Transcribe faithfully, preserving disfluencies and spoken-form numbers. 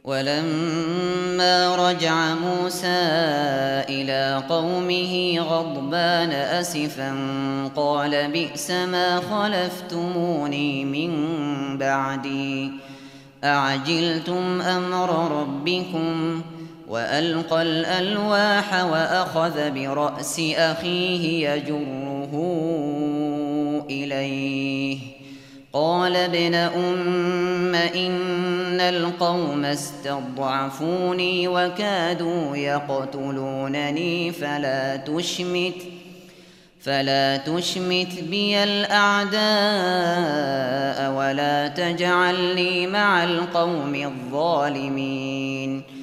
ولما رجع موسى إلى قومه غضبان أسفا قال بئس ما خلفتموني من بعدي أعجلتم أمر ربكم وألقى الألواح وأخذ برأس أخيه يجره إليه قال ابن أم إن القوم استضعفوني وكادوا يقتلونني فلا تشمت فلا تشمت بي الأعداء ولا تجعلني مع القوم الظالمين